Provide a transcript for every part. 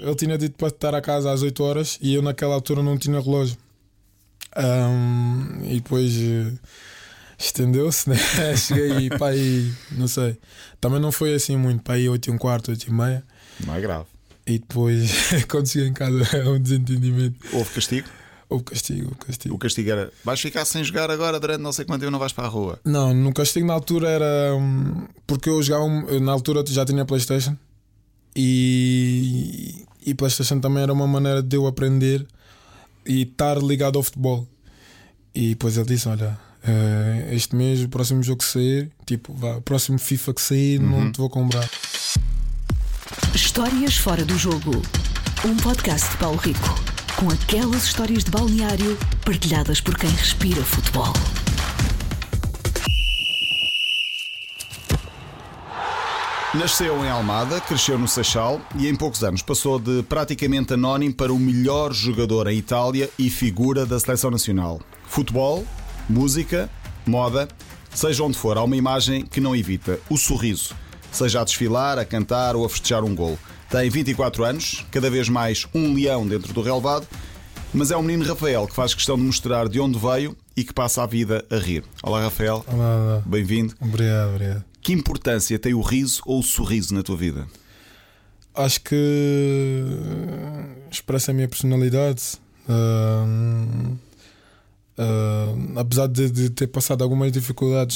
Ele tinha dito para estar a casa às 8 horas e eu naquela altura não tinha relógio. E depois estendeu-se, né? Cheguei para aí, não sei. Também não foi assim muito, para aí 8h15, 8h30. Não é grave. E depois, quando cheguei em casa, um desentendimento. Houve castigo? Houve castigo. O castigo era: vais ficar sem jogar agora durante não sei quanto tempo, não vais para a rua. Não, no castigo na altura era porque eu jogava, na altura já tinha PlayStation e PlayStation também era uma maneira de eu aprender e estar ligado ao futebol. E depois ele disse: olha, este mês, o próximo jogo que sair, tipo, o próximo FIFA que sair, não te vou comprar. Histórias fora do jogo. Um podcast de Paulo Rico, com aquelas histórias de balneário partilhadas por quem respira futebol. Nasceu em Almada, cresceu no Seixal e em poucos anos passou de praticamente anónimo para o melhor jogador em Itália e figura da seleção nacional. Futebol, música, moda, seja onde for, há uma imagem que não evita: o sorriso. Seja a desfilar, a cantar ou a festejar um golo. Tem 24 anos, cada vez mais um leão dentro do relevado, mas é o menino Rafael que faz questão de mostrar de onde veio e que passa a vida a rir. Olá, Rafael. Olá. Bem-vindo. Obrigado. Que importância tem o riso ou o sorriso na tua vida? Acho que expressa a minha personalidade. Apesar de ter passado algumas dificuldades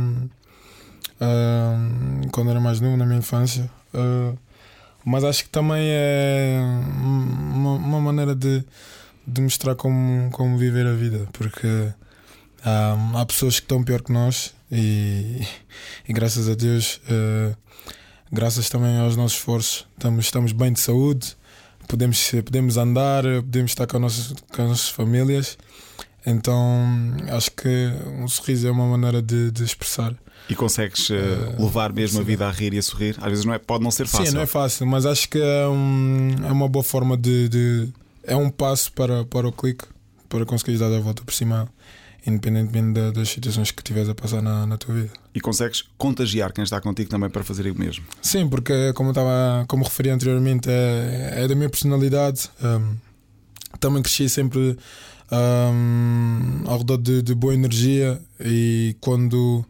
quando era mais novo, na minha infância, mas acho que também é uma maneira de mostrar como viver a vida, porque há pessoas que estão pior que nós e graças a Deus, graças também aos nossos esforços, estamos bem de saúde, podemos andar, podemos estar com as nossas famílias. Então acho que um sorriso é uma maneira de expressar. E consegues levar mesmo a vida a rir e a sorrir? Às vezes pode não ser fácil. Sim, não é fácil, mas acho que é uma boa forma é um passo para o clique, para conseguires dar a volta por cima, independentemente das situações que estiveres a passar na tua vida. E consegues contagiar quem está contigo também para fazer o mesmo? Sim, porque como referi anteriormente, é da minha personalidade. Também cresci sempre ao redor de boa energia, e quando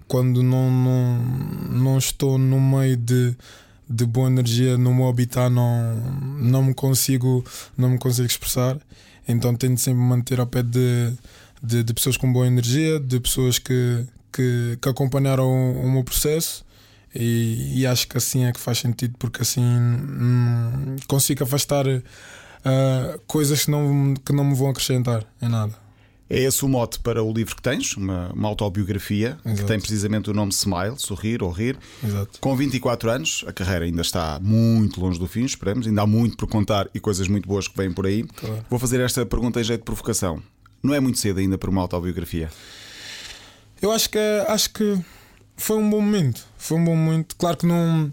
não estou no meio de boa energia, no meu habitat, não me consigo expressar. Então tento sempre manter ao pé de pessoas com boa energia, de pessoas que acompanharam o meu processo, e acho que assim é que faz sentido, porque assim consigo afastar coisas que não me vão acrescentar em nada. É esse o mote para o livro que tens, uma autobiografia. Exato. Que tem precisamente o nome Smile, sorrir ou rir. Exato. Com 24 anos, a carreira ainda está muito longe do fim, esperamos, ainda há muito por contar e coisas muito boas que vêm por aí. Claro. Vou fazer esta pergunta em jeito de provocação: não é muito cedo ainda para uma autobiografia? Eu acho que foi um bom momento. Claro que não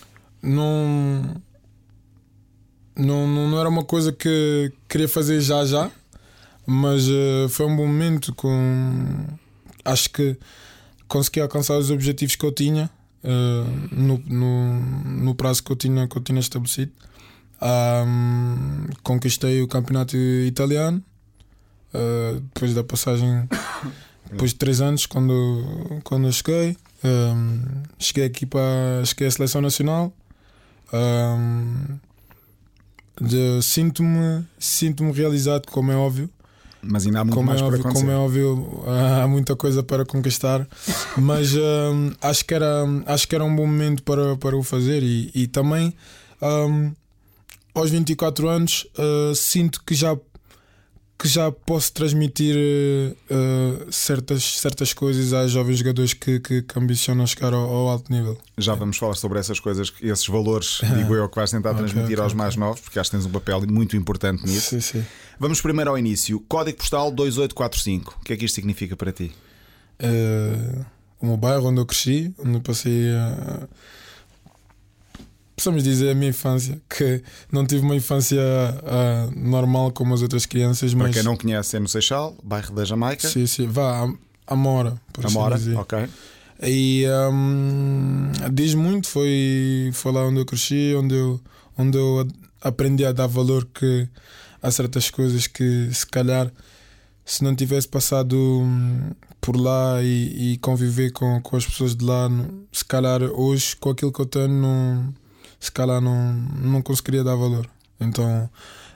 era uma coisa que queria fazer já, mas foi um bom momento. Acho que consegui alcançar os objetivos que eu tinha no prazo que eu tinha estabelecido. Conquistei o campeonato italiano depois da passagem, depois de 3 anos, quando eu cheguei. Cheguei aqui cheguei à seleção nacional. Sinto-me realizado, como é óbvio. Mas ainda há muito mais para acontecer. Como é óbvio, há muita coisa para conquistar, mas acho que era um bom momento para o fazer, e também aos 24 anos sinto que já posso transmitir certas coisas aos jovens jogadores que ambicionam chegar ao alto nível. Já vamos falar sobre essas coisas, esses valores, digo eu, que vais tentar transmitir aos mais novos, porque acho que tens um papel muito importante nisso. Sim. Vamos primeiro ao início. Código postal 2845. O que é que isto significa para ti? O meu bairro onde eu cresci, onde eu passei possamos dizer a minha infância, que não tive uma infância normal como as outras crianças. Para mas quem não conhece, é no Seixal, bairro da Jamaica. Sim, vá a Amora, por assim dizer. Ok. E diz muito, foi lá onde eu cresci, onde eu aprendi a dar valor a certas coisas que se calhar se não tivesse passado por lá e conviver com as pessoas de lá, se calhar hoje com aquilo que eu tenho se calhar não conseguiria dar valor. Então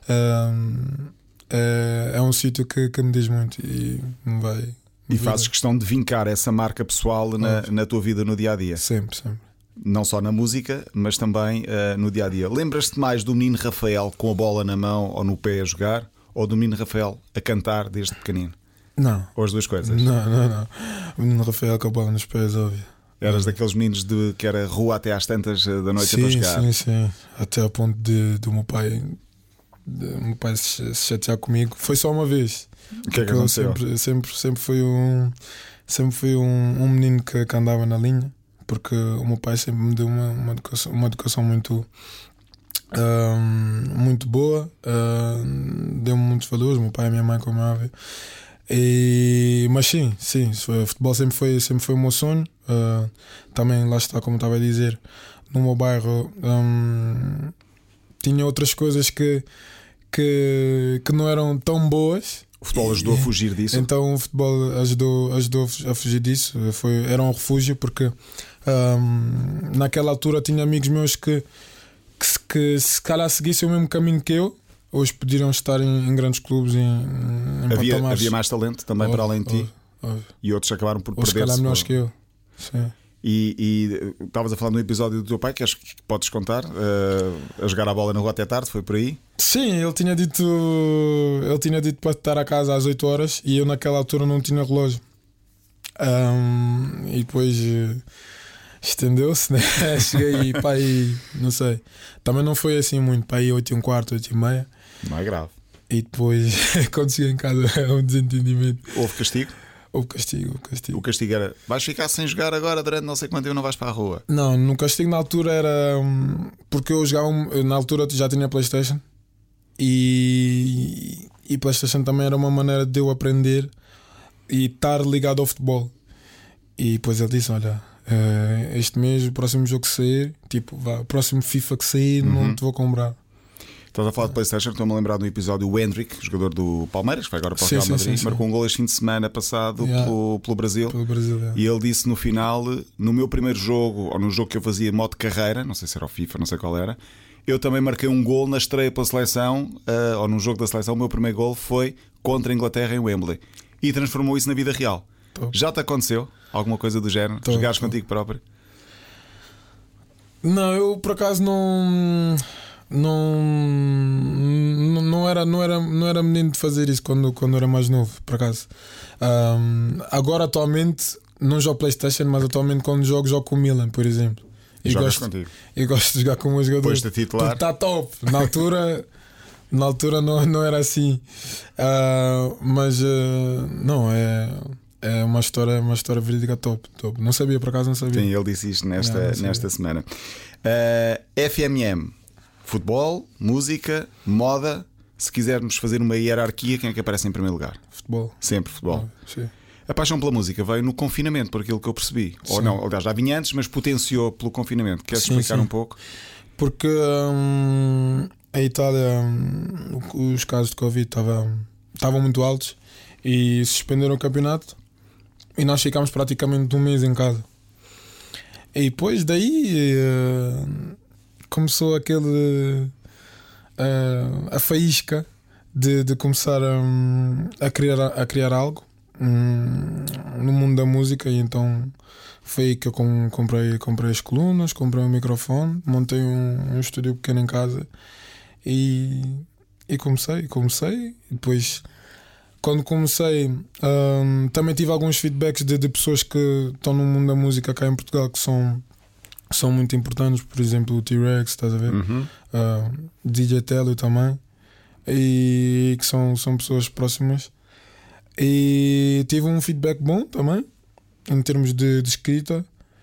é um sítio que me diz muito e me vai. E fazes questão de vincar essa marca pessoal na tua vida no dia a dia? Sempre. Não só na música, mas também no dia a dia. Lembras-te mais do menino Rafael com a bola na mão ou no pé a jogar, ou do menino Rafael a cantar desde pequenino? Não. Ou as duas coisas? Não. O menino Rafael com a bola nos pés, óbvio. Eras daqueles meninos que era rua até às tantas da noite para jogar? Sim. Até ao ponto do meu pai se chatear comigo. Foi só uma vez. O que é que aconteceu? Sempre fui um menino que andava na linha, porque o meu pai sempre me deu uma educação muito muito boa, deu-me muitos valores, meu pai e a minha mãe, como é óbvio. Mas sim, o futebol sempre foi o meu sonho. Também, lá está, como estava a dizer, no meu bairro tinha outras coisas que não eram tão boas. O futebol ajudou a fugir disso? Então o futebol ajudou a fugir disso. Era um refúgio, porque naquela altura tinha amigos meus que se calhar seguissem o mesmo caminho que eu, hoje poderiam estar em grandes clubes, em patamares. Havia mais talento também para além de ti? E outros acabaram por perder-se. Se calhar melhores que eu. Sim. E estavas a falar no episódio do teu pai, que podes contar, a jogar a bola na rua até tarde, foi por aí? Sim, ele tinha dito para estar a casa às 8 horas e eu naquela altura não tinha relógio. E depois estendeu-se, né? Cheguei para aí, não sei, também não foi assim muito, para aí 8h15, 8h30. Não é grave. E depois, quando cheguei em casa, um desentendimento. Houve castigo? Houve castigo. O castigo era: vais ficar sem jogar agora durante não sei quanto tempo, não vais para a rua. Não, no castigo na altura era porque eu jogava, na altura já tinha PlayStation e PlayStation também era uma maneira de eu aprender e estar ligado ao futebol. E depois ele disse: olha, este mês, o próximo jogo que sair, o próximo FIFA que sair, não te vou comprar. Estás a falar de PlayStation, estou-me a lembrar do episódio o Hendrick, jogador do Palmeiras, que vai agora para o Real Madrid, marcou um gol este fim de semana passado pelo Brasil. E ele disse no final: no meu primeiro jogo, ou no jogo que eu fazia modo de carreira, não sei se era o FIFA, não sei qual era, eu também marquei um gol na estreia pela seleção, ou num jogo da seleção. O meu primeiro gol foi contra a Inglaterra em Wembley, e transformou isso na vida real. Já te aconteceu alguma coisa do género? Jogares contigo próprio? Não, eu por acaso não era menino de fazer isso quando era mais novo, por acaso. Agora atualmente não jogo PlayStation, mas atualmente quando jogo com o Milan, por exemplo. E jogas contigo? Eu gosto de jogar com o meu jogador. Depois de titular? Está top. Na altura não era assim. Mas não, é uma história verídica top. Não sabia, por acaso não sabia. Sim, ele disse isto nesta semana. FMM: futebol, música, moda. Se quisermos fazer uma hierarquia, quem é que aparece em primeiro lugar? Futebol. Sempre futebol. Sim. A paixão pela música veio no confinamento, por aquilo que eu percebi. Sim. Ou não, aliás, já vinha antes, mas potenciou pelo confinamento. Queres explicar um pouco? Porque a Itália, os casos de Covid estavam muito altos e suspenderam o campeonato e nós ficámos praticamente um mês em casa. E depois daí começou a faísca de começar a criar algo no mundo da música. E então foi aí que eu comprei as colunas, comprei um microfone, montei um estúdio pequeno em casa e comecei. E depois, quando comecei, também tive alguns feedbacks de pessoas que estão no mundo da música cá em Portugal, que são muito importantes. Por exemplo, o T-Rex, estás a ver? DJ Telio também, e que são pessoas próximas. E tive um feedback bom também em termos de escrita,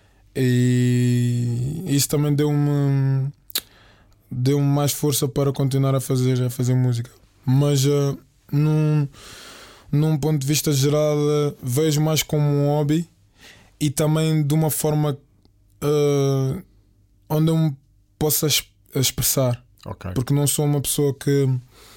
e isso também deu-me mais força para continuar a fazer música. Mas num ponto de vista geral, vejo mais como um hobby e também de uma forma onde eu me possa expressar. Ok. Porque não sou uma pessoa que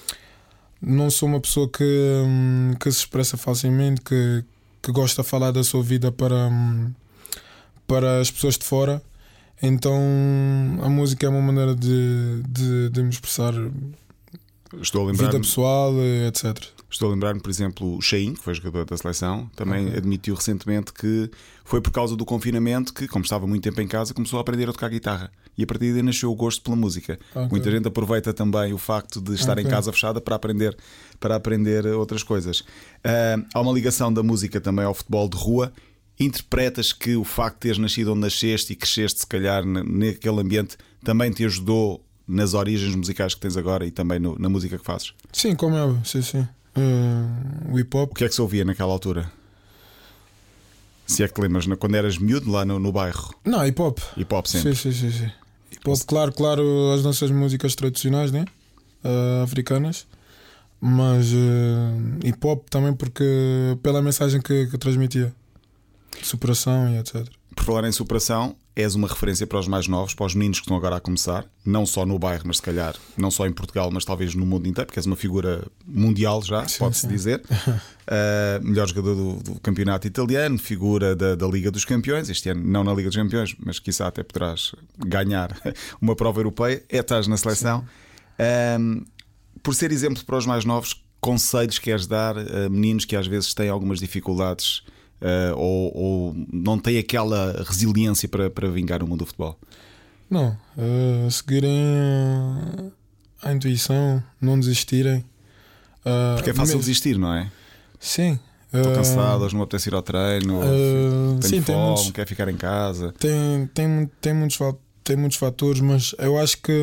se expressa facilmente, que gosta de falar da sua vida para as pessoas de fora. Então a música é uma maneira de me expressar. Estou a lembrar-me, vida pessoal, etc. Estou a lembrar-me, por exemplo, o Shein, que foi jogador da seleção, também admitiu recentemente que foi por causa do confinamento que, como estava muito tempo em casa, começou a aprender a tocar guitarra. E a partir daí nasceu o gosto pela música. Muita gente aproveita também o facto de estar em casa fechada para aprender outras coisas. Há uma ligação da música também ao futebol de rua. Interpretas que o facto de teres nascido onde nasceste e cresceste, se calhar, naquele ambiente, também te ajudou nas origens musicais que tens agora e também na música que fazes? Sim, como é, sim. O hip hop. O que é que se ouvia naquela altura? Se é que te lembras, quando eras miúdo lá no bairro? Não, hip hop. Hip hop sempre. Sim. Hip hop, claro, as nossas músicas tradicionais, né? Africanas. Mas hip hop também porque pela mensagem que transmitia. Superação e etc. Por falar em superação, és uma referência para os mais novos, para os meninos que estão agora a começar, não só no bairro, mas se calhar não só em Portugal, mas talvez no mundo inteiro, porque és uma figura mundial já, pode-se dizer. Melhor jogador do campeonato italiano, figura da Liga dos Campeões, este ano não na Liga dos Campeões, mas quiçá até poderás ganhar uma prova europeia. Estás na seleção. Por ser exemplo para os mais novos, conselhos queres dar a meninos que às vezes têm algumas dificuldades ou não têm aquela resiliência para vingar o mundo do futebol? Não, seguirem a intuição, não desistirem. Porque é fácil desistir, não é? Sim. Estou cansado, hoje não me apetece ir ao treino, tenho fome, quero ficar em casa. Tem muitos fatores, mas eu acho que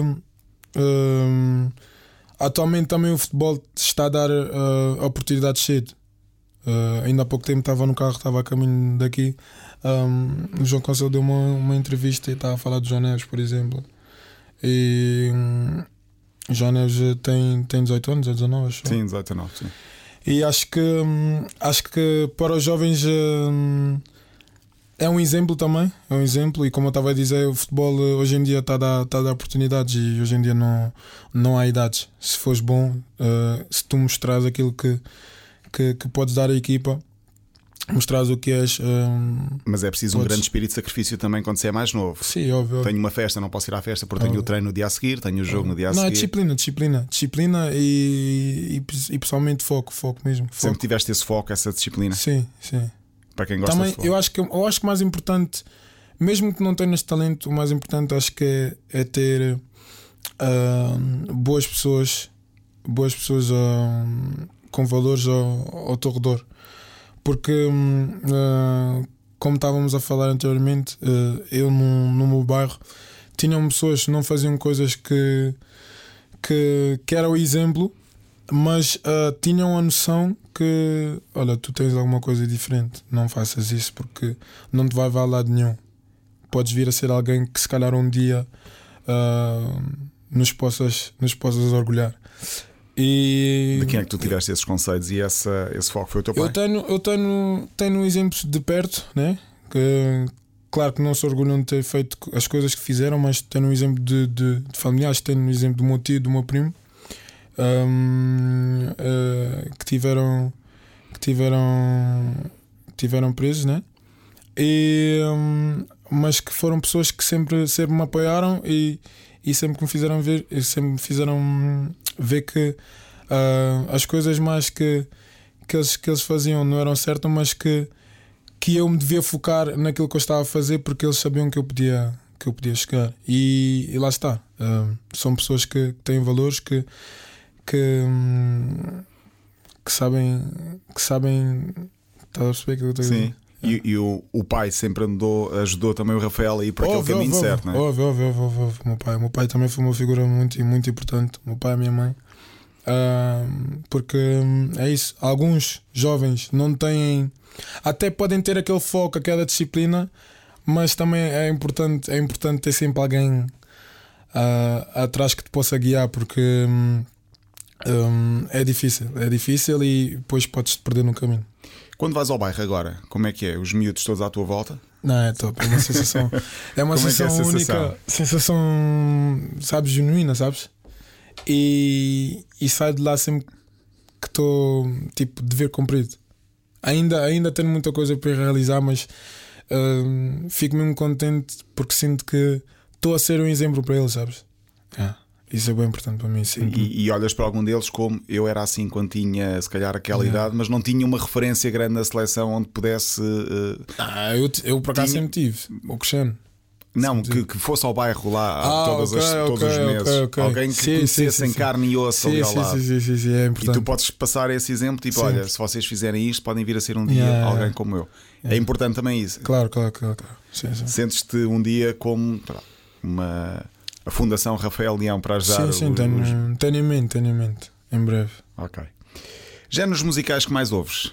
atualmente também o futebol está a dar oportunidades cedo. Ainda há pouco tempo estava no carro, estava a caminho daqui. O João Cancelo deu uma entrevista e estava a falar de João Neves, por exemplo. E João Neves tem 18 anos, é 19, acho. Sim, 18, 19, sim. E acho que para os jovens é um exemplo também. É um exemplo. E como eu estava a dizer, o futebol hoje em dia está a dar oportunidades. E hoje em dia não há idades. Se fores bom, se tu mostrares aquilo que podes dar à equipa, mostrares o que és. Mas é preciso um grande espírito de sacrifício também quando se é mais novo. Sim, óbvio. Tenho uma festa, não posso ir à festa porque tenho o treino no dia a seguir, tenho o jogo no dia a seguir. Não, é disciplina e pessoalmente foco mesmo. Sempre tiveste esse foco, essa disciplina? Sim. Para quem gosta também, de futebol. eu acho que o mais importante, mesmo que não tenhas talento, o mais importante acho que é ter boas pessoas com valores ao teu redor. Porque como estávamos a falar anteriormente, eu no meu bairro tinham pessoas que não faziam coisas que era o exemplo, mas tinham a noção que, olha, tu tens alguma coisa diferente, não faças isso porque não te vai a lado nenhum. Podes vir a ser alguém que se calhar um dia nos possas orgulhar. E de quem é que tu tiveste esses conceitos e esse foco? Foi o teu pai? Eu tenho exemplos de perto, né? Que, claro que não se orgulham de ter feito as coisas que fizeram, mas tenho um exemplo de familiares. Tenho um exemplo do meu tio, do meu primo, que tiveram presos, né? Mas que foram pessoas que sempre me apoiaram e sempre me fizeram ver que as coisas mais que eles faziam não eram certas, mas que eu me devia focar naquilo que eu estava a fazer porque eles sabiam que eu podia chegar. E lá está. São pessoas que têm valores, que sabem. Estás a perceber aquilo que eu estou a dizer? Sim. E o pai sempre ajudou também o Rafael a ir para aquele caminho certo, não é? Óbvio. O meu pai também foi uma figura muito, muito importante. O meu pai e a minha mãe. Porque é isso. Alguns jovens não têm, até podem ter aquele foco, aquela disciplina, mas também é importante ter sempre alguém atrás que te possa guiar, porque é difícil e depois podes te perder no caminho. Quando vais ao bairro agora, como é que é? Os miúdos todos à tua volta? Não, é top, é uma sensação. É uma sensação única, sensação, sabes, genuína, sabes? e saio de lá sempre que estou tipo dever cumprido. Ainda tenho muita coisa para realizar, mas fico mesmo contente porque sinto que estou a ser um exemplo para eles, sabes? Isso é bem importante para mim. E olhas para algum deles como eu era assim quando tinha se calhar aquela idade, mas não tinha uma referência grande na seleção onde pudesse. Eu por acaso sempre tive o Cristiano. Não, que fosse ao bairro lá todos os meses. Alguém que conhecesse em carne e osso ali ao lado. Sim, é importante. E tu podes passar esse exemplo, tipo, olha, se vocês fizerem isto, podem vir a ser um dia alguém como eu. É importante também isso. Claro. Sim. Sentes-te um dia como a Fundação Rafael Leão para ajudar. Sim, tenho em mente, em breve. Ok. Géneros musicais que mais ouves?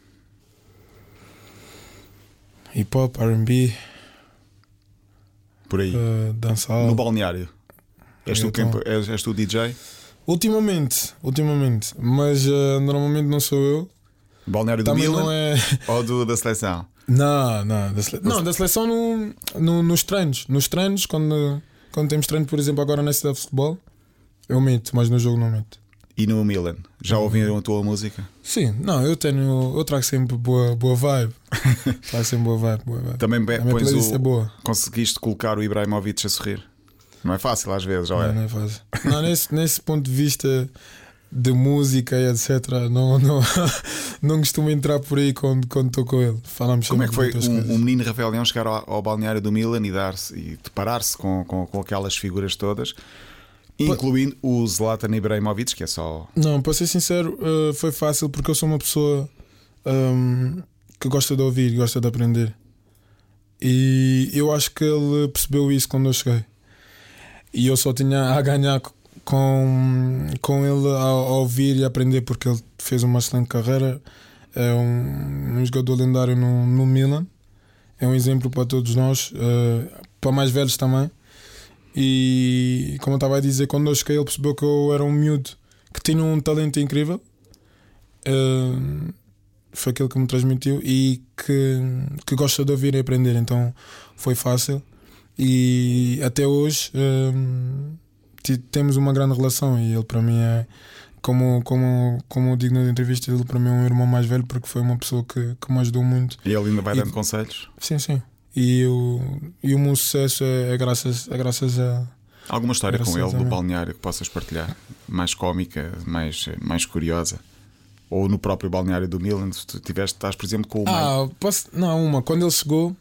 Hip hop, R&B. Por aí. Dançar. No balneário. És tu DJ? Ultimamente. Mas normalmente não sou eu. Balneário do Milan? Não é... Ou da seleção? Não, da seleção nos treinos. Nos treinos, quando temos treino, por exemplo, agora na cidade de futebol, eu meto, mas no jogo não meto. E no Milan? Já ouviram a tua música? Sim, eu trago sempre boa vibe. Também é boa. Conseguiste colocar o Ibrahimovic a sorrir? Não é fácil às vezes, ou é? Não é fácil. Não, nesse ponto de vista de música e etc. Não costumo entrar por aí quando estou com ele. Falamos. Como é que foi um menino Rafael Leão chegar ao balneário do Milan e deparar-se com aquelas figuras todas, incluindo o Zlatan Ibrahimovic, que é só. Não, para ser sincero, foi fácil porque eu sou uma pessoa que gosta de ouvir, gosta de aprender. E eu acho que ele percebeu isso quando eu cheguei. E eu só tinha a ganhar com ele a ouvir e aprender, porque ele fez uma excelente carreira. É um jogador lendário no Milan. É um exemplo para todos nós, para mais velhos também. E como eu estava a dizer, quando eu cheguei, ele percebeu que eu era um miúdo que tinha um talento incrível. Foi aquilo que me transmitiu e que gosta de ouvir e aprender. Então foi fácil. E até hoje temos uma grande relação. E ele para mim é, como eu digo nas entrevistas, ele para mim é um irmão mais velho, porque foi uma pessoa que me ajudou muito. E ele ainda vai dando conselhos? Sim. E o meu sucesso é graças a. Alguma história com ele do balneário que possas partilhar? Mais cómica, mais curiosa? Ou no próprio balneário do Milan, se tu estás, por exemplo, com o quando ele chegou,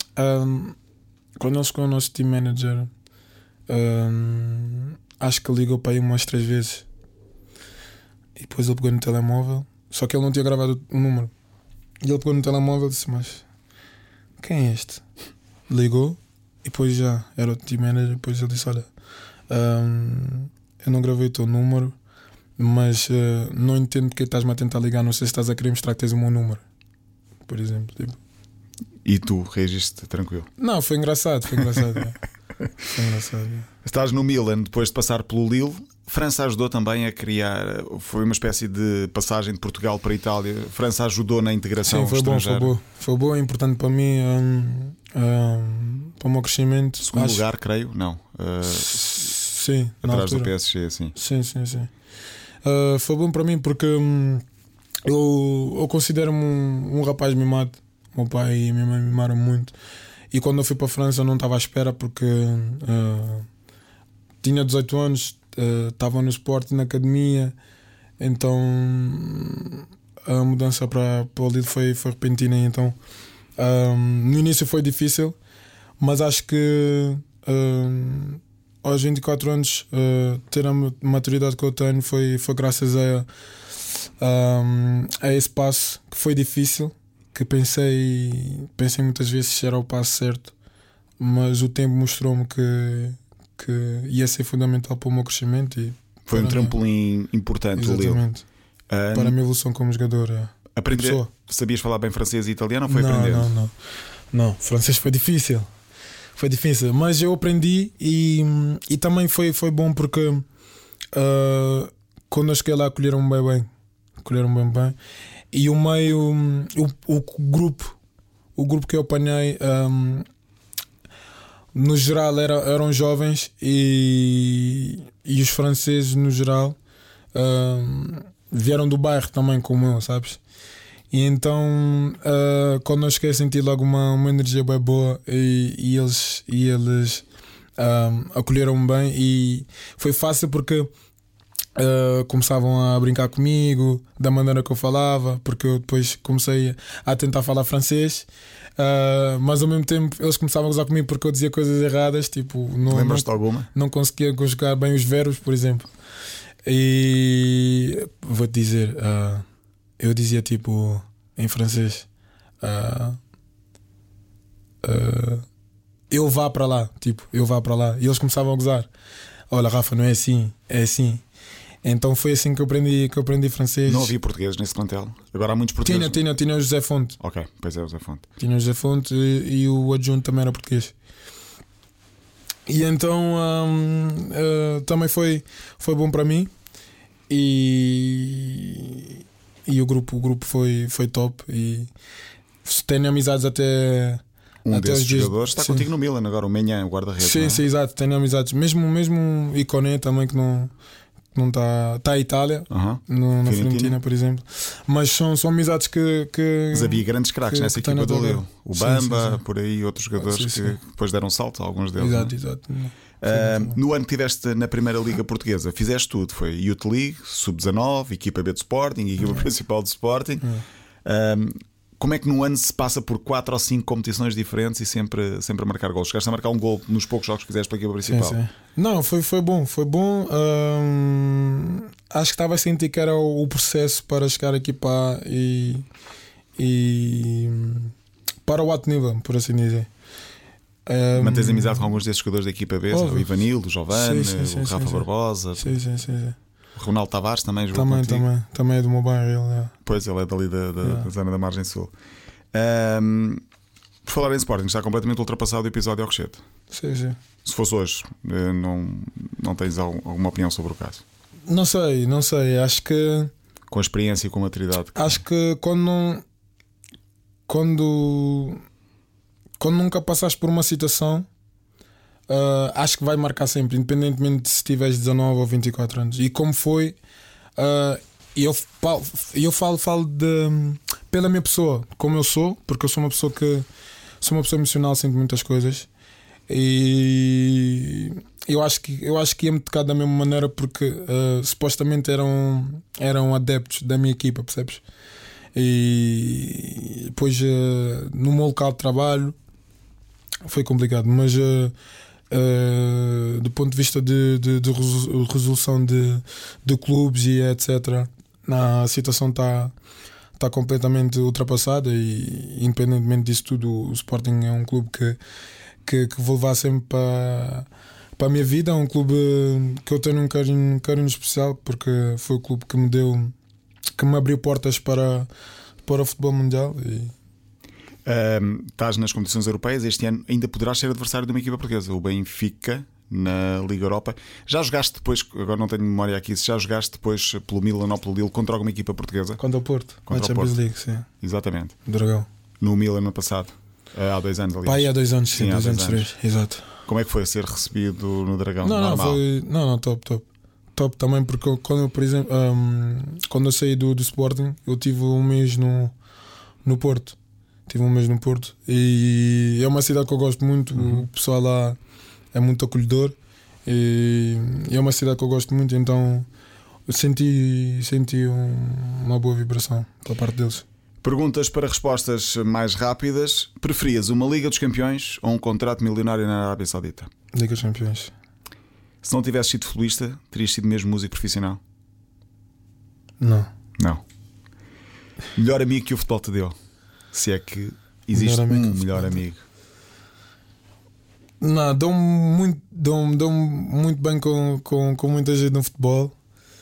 o nosso team manager, acho que ligou para aí umas 3 vezes. E depois ele pegou no telemóvel, só que ele não tinha gravado o número. E ele pegou no telemóvel e disse: mas quem é este? Ligou e depois já era o team manager. Depois ele disse: olha, eu não gravei o teu número, mas não entendo porque estás-me a tentar ligar. Não sei se estás a querer mostrar que tens o meu número, por exemplo. Tipo. E tu reagiste tranquilo? Não, foi engraçado. Foi engraçado. Estás no Milan depois de passar pelo Lille. França ajudou também a criar. Foi uma espécie de passagem de Portugal para a Itália. França ajudou na integração estrangeira. Foi bom, é importante para mim, para o meu crescimento. Segundo lugar, creio, não. Sim, atrás do PSG, assim. Sim. Foi bom para mim porque eu considero-me um rapaz mimado. O meu pai e a minha mãe me mimaram muito. E quando eu fui para a França eu não estava à espera, porque tinha 18 anos, estava no esporte, na academia. Então a mudança para o Lille foi repentina. Então no início foi difícil, mas acho que aos 24 anos ter a maturidade que eu tenho foi graças a esse passo que foi difícil, que pensei muitas vezes se era o passo certo, mas o tempo mostrou-me que ia ser fundamental para o meu crescimento. E foi um trampolim importante. Exatamente. Para a minha evolução como jogador. Sabias falar bem francês e italiano ou foi aprendendo? Não, francês foi difícil, mas eu aprendi e também foi bom porque quando eu cheguei lá acolheram-me bem. E o meio, o grupo que eu apanhei no geral eram jovens e os franceses no geral vieram do bairro também como eu, sabes? E então quando eu cheguei senti logo uma energia bem boa e eles acolheram-me bem e foi fácil porque começavam a brincar comigo da maneira que eu falava, porque eu depois comecei a tentar falar francês, mas ao mesmo tempo eles começavam a gozar comigo porque eu dizia coisas erradas, tipo, Lembras-te de alguma? não conseguia conjugar bem os verbos, por exemplo. E vou-te dizer, eu dizia tipo em francês, eu vá para lá, tipo, eu vá para lá. E eles começavam a gozar. Olha, Rafa, não é assim, é assim. Então foi assim que eu aprendi francês. Não havia portugueses nesse plantel? Agora há muitos portugueses. Tinha o José Fonte. Ok, pois é, o José Fonte. Tinha o José Fonte e o adjunto também era português. E então também foi bom para mim. E o grupo foi top. E tenho amizades até Desses os dias. jogadores está Sim. contigo no Milan agora, o Menhan, o guarda-redes. Sim, não é? sim, exato. Tenho amizades. Mesmo o Iconé também que não está em Itália, na Fiorentina, por exemplo. Mas são amizades que Mas havia grandes craques que nessa tenho equipa do agora. Lille. O Sim, Bamba, sim. por aí, outros jogadores Sim, que sim. depois deram salto, alguns deles. Exato, não é? exato. No ano que estiveste na Primeira Liga Portuguesa, fizeste tudo: foi Youth League, Sub-19, equipa B de Sporting, equipa principal de Sporting. Como é que no ano se passa por 4 ou 5 competições diferentes e sempre a marcar gols? Chegaste a marcar um gol nos poucos jogos que fizeste pela equipa principal? Sim. Não, foi bom. Acho que estava a sentir que era o processo para chegar aqui para para o alto nível, por assim dizer. Mantens amizade com alguns desses jogadores da equipa B? Óbvio. O Ivanildo, o Giovanni, Sim, o Rafa sim. Barbosa, Sim. o Ronaldo Tavares também jogou contigo. Também é do meu bairro. Ele, Pois, ele é dali da zona da Margem Sul. Por falar em Sporting, está completamente ultrapassado o episódio Alcochete. Sim. Se fosse hoje, não tens alguma opinião sobre o caso? Não sei. Acho que Com a experiência e com a maturidade. Acho que quando nunca passaste por uma situação, acho que vai marcar sempre, independentemente de se tiveres 19 ou 24 anos. E como foi, eu falo pela minha pessoa, como eu sou, porque eu sou uma pessoa emocional, sinto muitas coisas. E eu acho que ia-me tocar da mesma maneira, porque supostamente eram adeptos da minha equipa, percebes? E depois no meu local de trabalho foi complicado, mas do ponto de vista de resolução de clubes e etc., a situação está completamente ultrapassada. E independentemente disso tudo, o Sporting é um clube que vou levar sempre para a minha vida. É um clube que eu tenho um carinho especial, porque foi o clube que me abriu portas para o futebol mundial. Estás nas competições europeias. Este ano ainda poderás ser adversário de uma equipa portuguesa, o Benfica, na Liga Europa. Já jogaste depois, agora não tenho memória aqui, se já jogaste depois pelo Milan ou pelo Lille contra alguma equipa portuguesa? Contra o Porto, Contra na o Champions Porto. League, sim. Exatamente. Dragão. No Milan no passado, há 2 anos, aliás. Pai, há 2 anos, sim, há 2 anos, 2 anos. 3, exato. Como é que foi ser recebido no Dragão? Não, Normal? não, top também, porque quando eu, por exemplo, quando eu saí do Sporting, eu tive um mês no Porto. E é uma cidade que eu gosto muito. O pessoal lá é muito acolhedor e é uma cidade que eu gosto muito, então eu senti uma boa vibração pela parte deles. Perguntas para respostas mais rápidas. Preferias uma Liga dos Campeões ou um contrato milionário na Arábia Saudita? Liga dos Campeões. Se não tivesse sido futebolista, terias sido mesmo músico profissional? Não. Melhor amigo que o futebol te deu? Se é que existe melhor amigo. Não, dou-me muito bem com muita gente no futebol.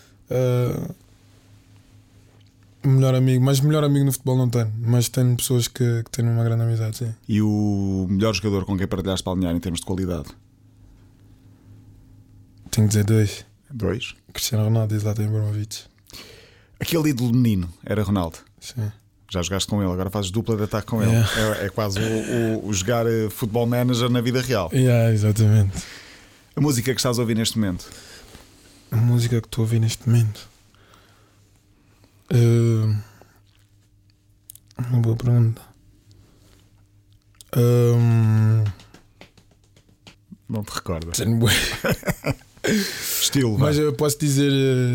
Melhor amigo no futebol não tenho, mas tenho pessoas que têm uma grande amizade, sim. E o melhor jogador com quem partilhaste balneário em termos de qualidade? Tenho que dizer 2. 2. Cristiano Ronaldo e Zlatan Ibrahimovic. Aquele ídolo menino era Ronaldo. Sim. Já jogaste com ele, agora fazes dupla de ataque com ele. É quase o jogar Football Manager na vida real. Exatamente. A música que estás a ouvir neste momento? A música que estou a ouvir neste momento? Uma boa pergunta. Não te recordas? Estilo, mas eu posso dizer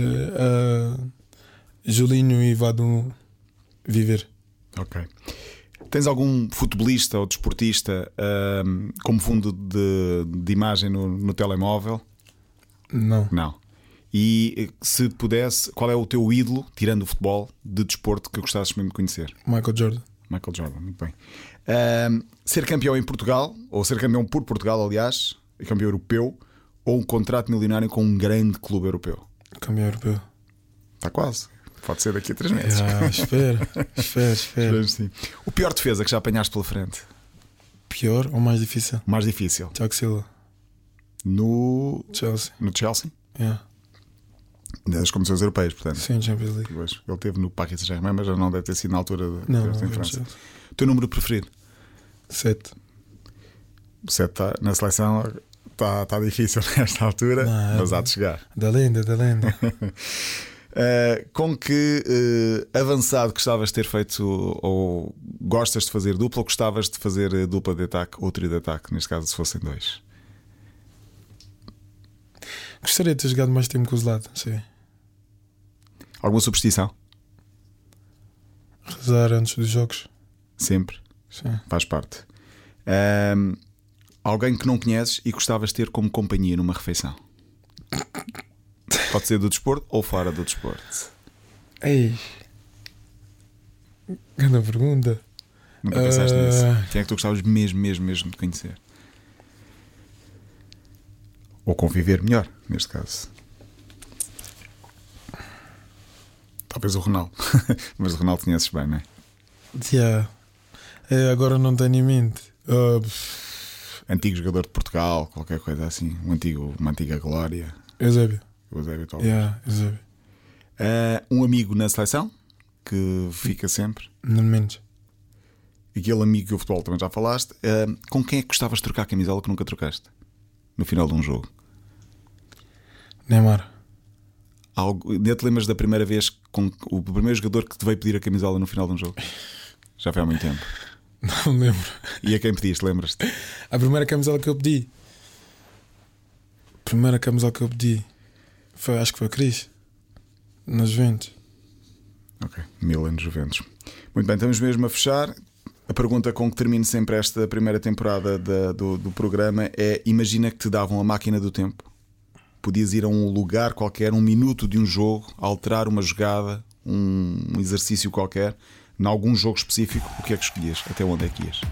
Julinho e Vado Viver. Ok. Tens algum futebolista ou desportista como fundo de imagem no telemóvel? Não. E se pudesse, qual é o teu ídolo, tirando o futebol, de desporto que gostasses mesmo de conhecer? Michael Jordan, muito bem. Ser campeão em Portugal, ou ser campeão por Portugal, aliás, campeão europeu, ou um contrato milionário com um grande clube europeu? Campeão europeu. Está quase. Pode ser daqui a 3 meses. Espera. Sim. O pior defesa que já apanhaste pela frente? Pior ou mais difícil? Mais difícil. Thiago Silva. No Chelsea. No Chelsea? Das competições europeias, portanto. Sim, Champions League. Ele teve no Paris Saint-Germain, mas já não deve ter sido na altura não, em França. O teu número preferido? 7. 7 está na seleção. Está difícil nesta altura, mas há de chegar. Da lenda. Com que avançado gostavas de ter feito, ou gostas de fazer dupla, ou gostavas de fazer dupla de ataque ou trio de ataque, neste caso se fossem 2? Gostaria de ter jogado mais tempo com o Zlatan, sim. Alguma superstição? Rezar antes dos jogos. Sempre? Sim. Faz parte. Alguém que não conheces e gostavas de ter como companhia numa refeição? Pode ser do desporto ou fora do desporto? Ei, grande pergunta. Nunca pensaste nisso? Quem é que tu gostavas mesmo de conhecer? Ou conviver melhor, neste caso? Talvez o Ronaldo. Mas o Ronaldo conheces bem, não é? Agora não tenho em mente. Antigo jogador de Portugal, qualquer coisa assim. Uma antiga glória. Eusébio. Eusébio. Um amigo na seleção que fica sempre. Normalmente. Aquele amigo que o futebol também já falaste. Com quem é que gostavas de trocar a camisola que nunca trocaste? No final de um jogo? Neymar. Ainda te lembras da primeira vez com o primeiro jogador que te veio pedir a camisola no final de um jogo? Já foi há muito tempo. Não lembro. E a quem pediste, lembras-te? A primeira camisola que eu pedi foi, acho que foi a Cris, nos Juventus. Ok, Milan Juventus. Muito bem, estamos mesmo a fechar. A pergunta com que termino sempre esta primeira temporada do programa é: imagina que te davam a máquina do tempo, podias ir a um lugar qualquer, um minuto de um jogo, alterar uma jogada, um exercício qualquer, em algum jogo específico, o que é que escolhias? Até onde é que ias?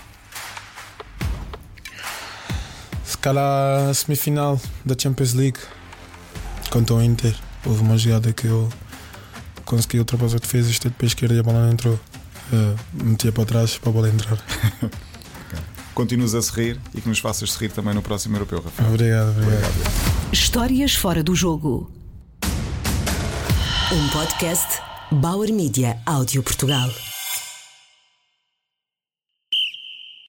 Se calhar a semifinal da Champions League contra o Inter. Houve uma jogada que eu consegui ultrapassar a defesa, estou de pé esquerda e a bola não entrou. Metia para trás para a bola entrar. Continuas a sorrir e que nos faças sorrir também no próximo Europeu, Rafael. Obrigado. Histórias fora do jogo. Um podcast Bauer Media Áudio Portugal.